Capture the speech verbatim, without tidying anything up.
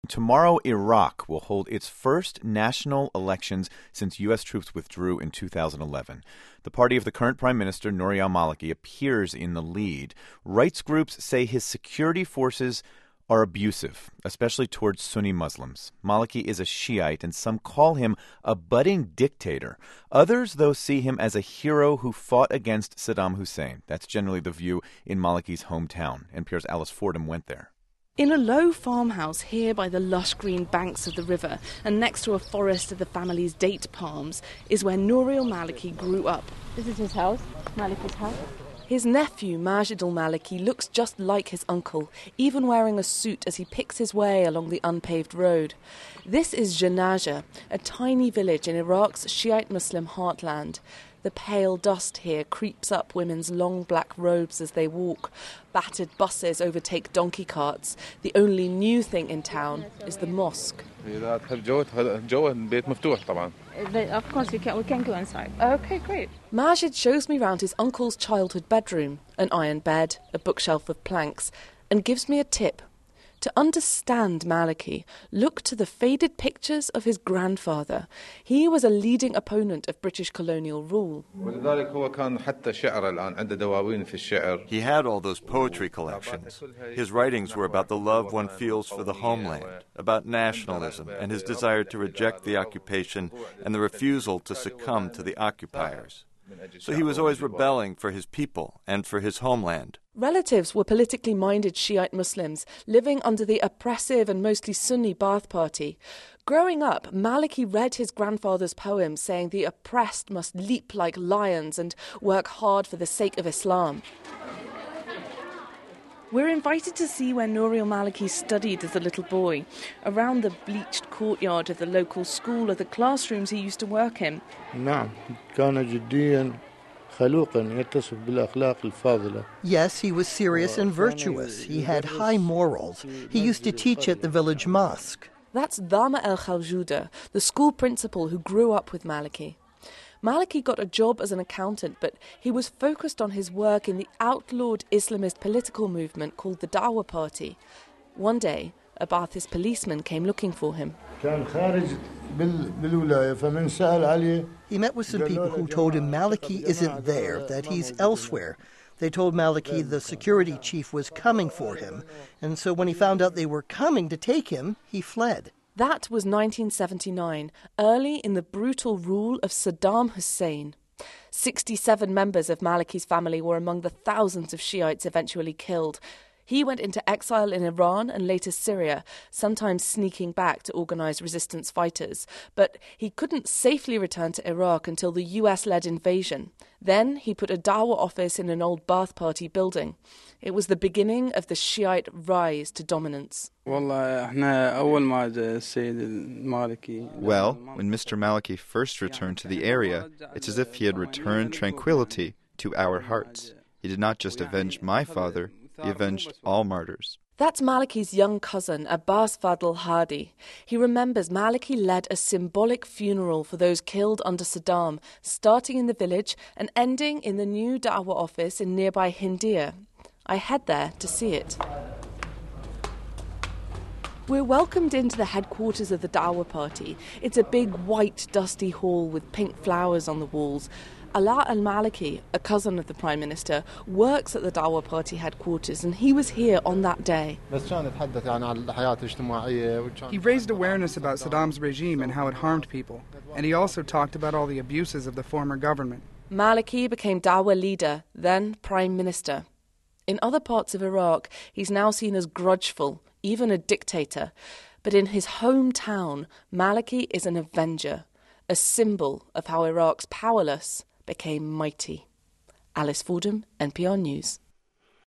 Tomorrow, Iraq will hold its first national elections since U S troops withdrew in two thousand eleven. The party of the current Prime Minister, Nouri al-Maliki, appears in the lead. Rights groups say his security forces are abusive, especially towards Sunni Muslims. Maliki is a Shiite, and some call him a budding dictator. Others, though, see him as a hero who fought against Saddam Hussein. That's generally the view in Maliki's hometown. N P R's Alice Fordham went there. In a low farmhouse here by the lush green banks of the river and next to a forest of the family's date palms is where Nouri al-Maliki grew up. This is his house, Maliki's house. His nephew, Majid al-Maliki, looks just like his uncle, even wearing a suit as he picks his way along the unpaved road. This is Janaja, a tiny village in Iraq's Shiite Muslim heartland. The pale dust here creeps up women's long black robes as they walk. Battered buses overtake donkey carts. The only new thing in town is the mosque. Of course, we can, we can go inside. Okay, great. Majid shows me round his uncle's childhood bedroom, an iron bed, a bookshelf of planks, and gives me a tip. To understand Maliki, look to the faded pictures of his grandfather. He was a leading opponent of British colonial rule. He had all those poetry collections. His writings were about the love one feels for the homeland, about nationalism and his desire to reject the occupation and the refusal to succumb to the occupiers. So he was always rebelling for his people and for his homeland. Relatives were politically minded Shiite Muslims living under the oppressive and mostly Sunni Ba'ath Party. Growing up, Maliki read his grandfather's poems saying the oppressed must leap like lions and work hard for the sake of Islam. We're invited to see where Nouri al-Maliki studied as a little boy. Around the bleached courtyard of the local school are the classrooms he used to work in. Yes, he was serious and virtuous. He had high morals. He used to teach at the village mosque. That's Dama el-Khawjuda, the school principal who grew up with Maliki. Maliki got a job as an accountant, but he was focused on his work in the outlawed Islamist political movement called the Dawah Party. One day, a Ba'athist policeman came looking for him. He met with some people who told him Maliki isn't there, that he's elsewhere. They told Maliki the security chief was coming for him, and so when he found out they were coming to take him, he fled. That was nineteen seventy-nine, early in the brutal rule of Saddam Hussein. sixty-seven members of Maliki's family were among the thousands of Shiites eventually killed. He went into exile in Iran and later Syria, sometimes sneaking back to organize resistance fighters. But he couldn't safely return to Iraq until the U S-led invasion. Then he put a Dawah office in an old Ba'ath Party building. It was the beginning of the Shiite rise to dominance. Well, when Mister Maliki first returned to the area, it's as if he had returned tranquility to our hearts. He did not just avenge my father, he avenged all martyrs. That's Maliki's young cousin, Abbas Fadl Hadi. He remembers Maliki led a symbolic funeral for those killed under Saddam, starting in the village and ending in the new Dawah office in nearby Hindia. I head there to see it. We're welcomed into the headquarters of the Dawah Party. It's a big, white, dusty hall with pink flowers on the walls. Ala al-Maliki, a cousin of the Prime Minister, works at the Dawah Party headquarters, and he was here on that day. He raised awareness about Saddam's regime and how it harmed people, and he also talked about all the abuses of the former government. Maliki became Dawah leader, then Prime Minister. In other parts of Iraq, he's now seen as grudgeful, even a dictator. But in his hometown, Maliki is an avenger, a symbol of how Iraq's powerless became mighty. Alice Fordham, N P R News.